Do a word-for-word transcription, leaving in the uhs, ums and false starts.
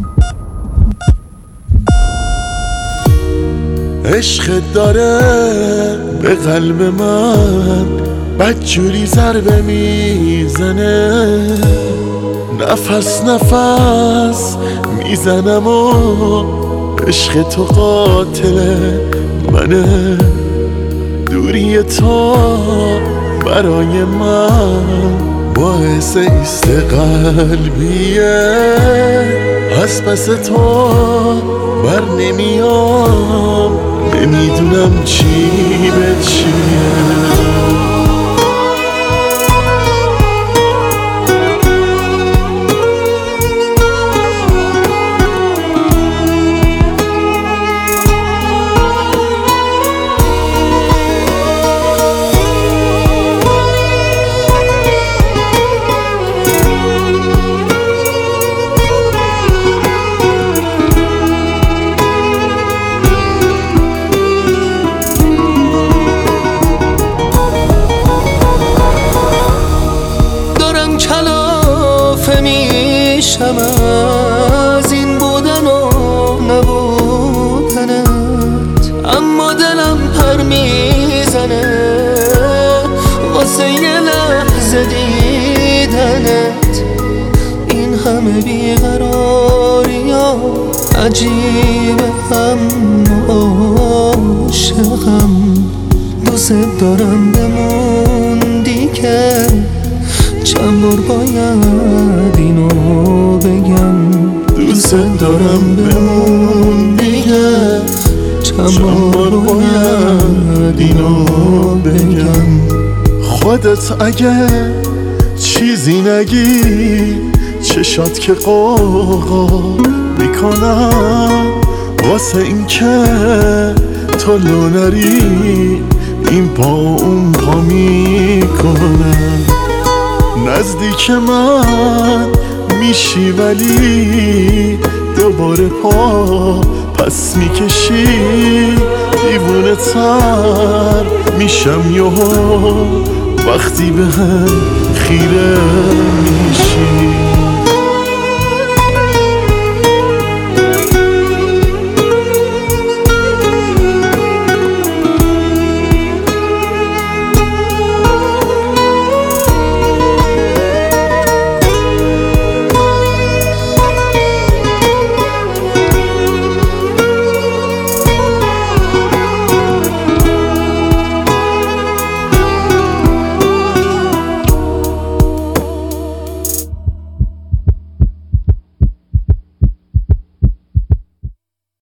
عشقت داره به قلب من بدجوری ضربه میزنه، نفس نفس میزنم و عشق تو قاتل منه. دوری تو برای من باعث ایست قلبیه، از پس تو بر نمیام، نمیدونم چی به چیه. کلافه میشم از این بودن و نبودنت، اما دلم پر میزنه واسه یه لحظه دیدنت. این همه بیقراری ها عجیبه، هم عاشقم، دوست دارم بموندی که چند بار باید اینو بگم. دوست دارم بمون دیگه، چند بار باید اینو بگم. خودت اگه چیزی نگی چشات که قوقا میکنم، واسه این که تو لو نری این پا اون پا میکنم. نزدیک من میشی ولی دوباره پا پس میکشی، دیوونه تر میشم یهو وقتی به هم خیره میشی.